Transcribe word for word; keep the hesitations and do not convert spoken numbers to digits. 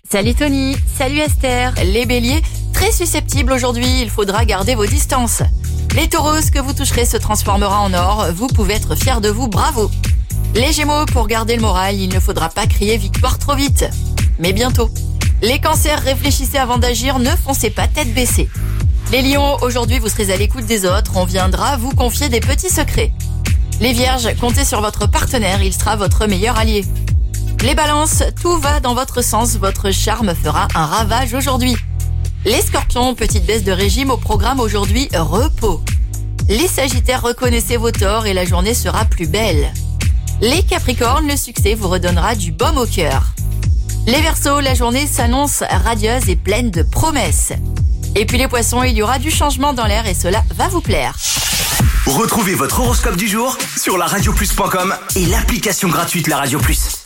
Salut Tony, salut Esther. Les béliers, très susceptibles aujourd'hui, il faudra garder vos distances. Les taureaux, ce que vous toucherez se transformera en or, vous pouvez être fiers de vous, bravo. Les gémeaux, pour garder le moral, il ne faudra pas crier victoire trop vite. Mais bientôt. Les cancers, réfléchissez avant d'agir, ne foncez pas tête baissée. Les lions, aujourd'hui vous serez à l'écoute des autres, on viendra vous confier des petits secrets. Les vierges, comptez sur votre partenaire, il sera votre meilleur allié. Les balances, tout va dans votre sens, votre charme fera un ravage aujourd'hui. Les scorpions, petite baisse de régime au programme aujourd'hui, repos. Les sagittaires, reconnaissez vos torts et la journée sera plus belle. Les capricornes, le succès vous redonnera du baume au cœur. Les verseaux, la journée s'annonce radieuse et pleine de promesses. Et puis les poissons, il y aura du changement dans l'air et cela va vous plaire. Retrouvez votre horoscope du jour sur la radio plus point com et l'application gratuite La Radio Plus.